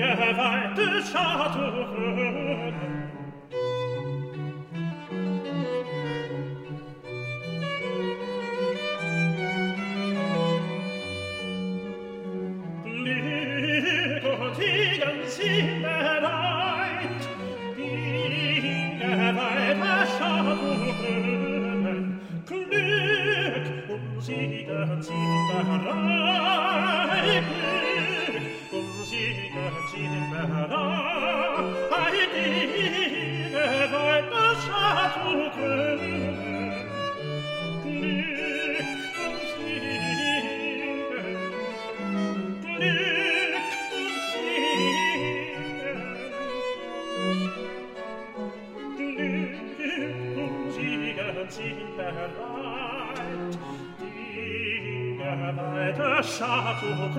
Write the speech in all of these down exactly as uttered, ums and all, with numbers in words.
weite Château Glück und Tigen bereit, die weite Château Glück und Siegen sind bereit, Glück und Siegen sind bereit, die weite Château Glück und Siegen, Glück und Siegen, Glück und Siegen sind bereit, die weite Château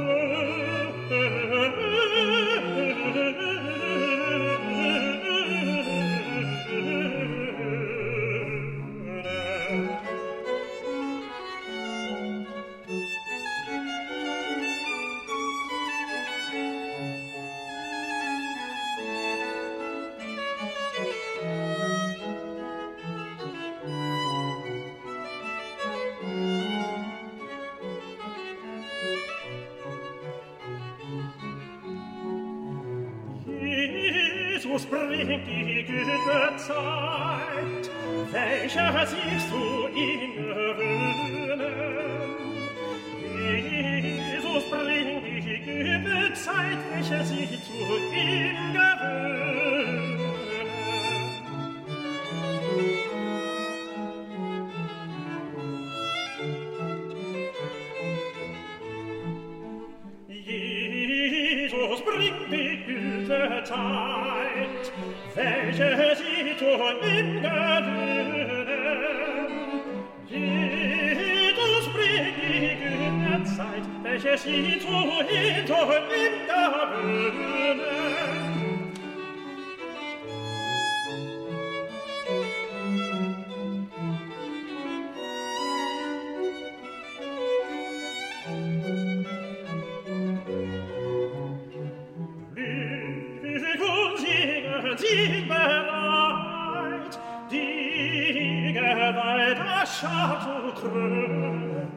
Jesus bringt die gute Zeit, welche siehst du ihn gewöhnen? Jesus bringt die gute Zeit, welche sich zu ihm gewöhnen. Jesus bringt die gute Zeit, welche sie zu ihm gewöhnen. Jesus bringt die gute Zeit, welche sie zu ihm, zu ihm gewöhnen. Sind bereit, die geweihte Château krönen.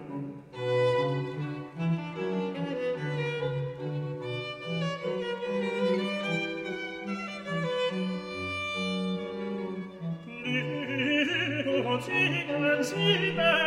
Glück und Segen sind bereit,